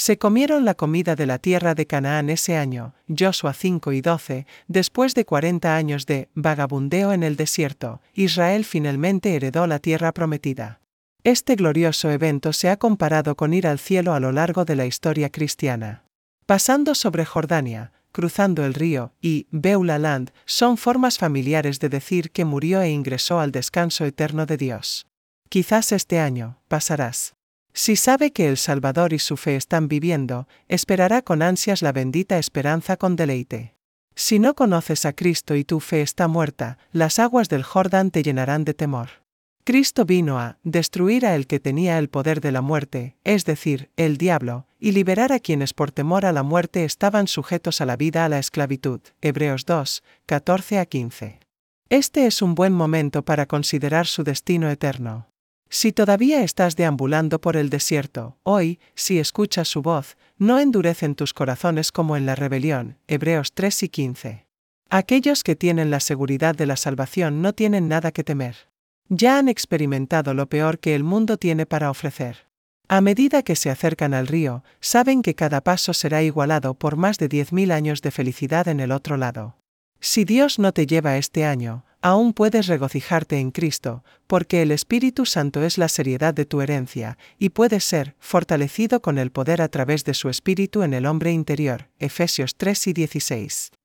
Se comieron la comida de la tierra de Canaán ese año, Josué 5:12, después de 40 años de vagabundeo en el desierto, Israel finalmente heredó la tierra prometida. Este glorioso evento se ha comparado con ir al cielo a lo largo de la historia cristiana. Pasando sobre Jordania, cruzando el río, y Beulah Land, son formas familiares de decir que murió e ingresó al descanso eterno de Dios. Quizás este año, pasarás. Si sabe que el Salvador y su fe están viviendo, esperará con ansias la bendita esperanza con deleite. Si no conoces a Cristo y tu fe está muerta, las aguas del Jordán te llenarán de temor. Cristo vino a destruir a el que tenía el poder de la muerte, es decir, el diablo, y liberar a quienes por temor a la muerte estaban sujetos a la vida a la esclavitud. Hebreos 2, 14-15. Este es un buen momento para considerar su destino eterno. Si todavía estás deambulando por el desierto, hoy, si escuchas su voz, no endurecen tus corazones como en la rebelión. Hebreos 3:15. Aquellos que tienen la seguridad de la salvación no tienen nada que temer. Ya han experimentado lo peor que el mundo tiene para ofrecer. A medida que se acercan al río, saben que cada paso será igualado por más de 10.000 años de felicidad en el otro lado. Si Dios no te lleva este año, aún puedes regocijarte en Cristo, porque el Espíritu Santo es la seriedad de tu herencia, y puedes ser fortalecido con el poder a través de su Espíritu en el hombre interior. Efesios 3:16.